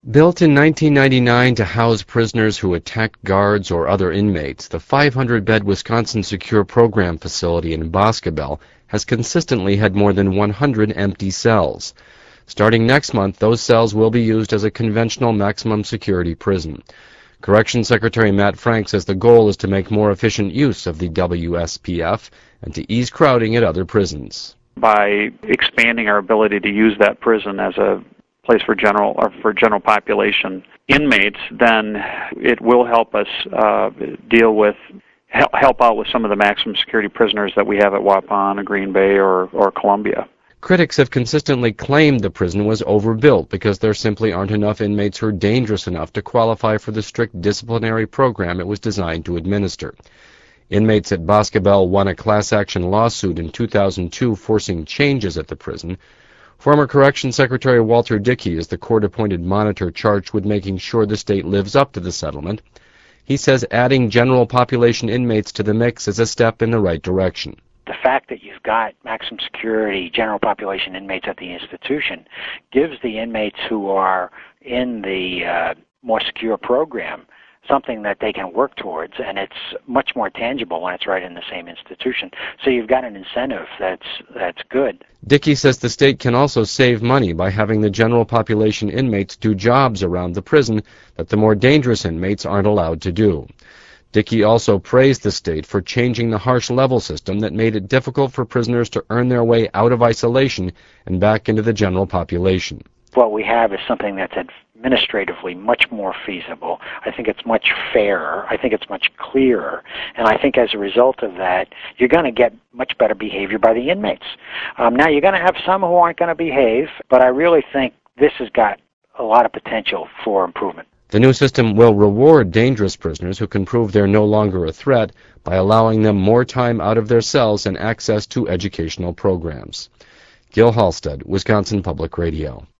Built in 1999 to house prisoners who attacked guards or other inmates, the 500-bed Wisconsin Secure Program facility in Boscobel has consistently had more than 100 empty cells. Starting next month, those cells will be used as a conventional maximum security prison. Corrections Secretary Matt Frank says the goal is to make more efficient use of the WSPF and to ease crowding at other prisons. By expanding our ability to use that prison as a place for general population inmates, then it will help us help out with some of the maximum security prisoners that we have at Waupun, Green Bay, or Columbia. Critics have consistently claimed the prison was overbuilt because there simply aren't enough inmates who are dangerous enough to qualify for the strict disciplinary program it was designed to administer. Inmates at Boscobel won a class action lawsuit in 2002 forcing changes at the prison. Former Corrections Secretary Walter Dickey is the court-appointed monitor charged with making sure the state lives up to the settlement. He says adding general population inmates to the mix is a step in the right direction. The fact that you've got maximum security general population inmates at the institution gives the inmates who are in the more secure program something that they can work towards, and it's much more tangible when it's right in the same institution. So you've got an incentive that's good. Dickey says the state can also save money by having the general population inmates do jobs around the prison that the more dangerous inmates aren't allowed to do. Dickey also praised the state for changing the harsh level system that made it difficult for prisoners to earn their way out of isolation and back into the general population. What we have is something that's administratively much more feasible. I think it's much fairer. I think it's much clearer. And I think as a result of that, you're going to get much better behavior by the inmates. Now, you're going to have some who aren't going to behave, but I really think this has got a lot of potential for improvement. The new system will reward dangerous prisoners who can prove they're no longer a threat by allowing them more time out of their cells and access to educational programs. Gil Halstead, Wisconsin Public Radio.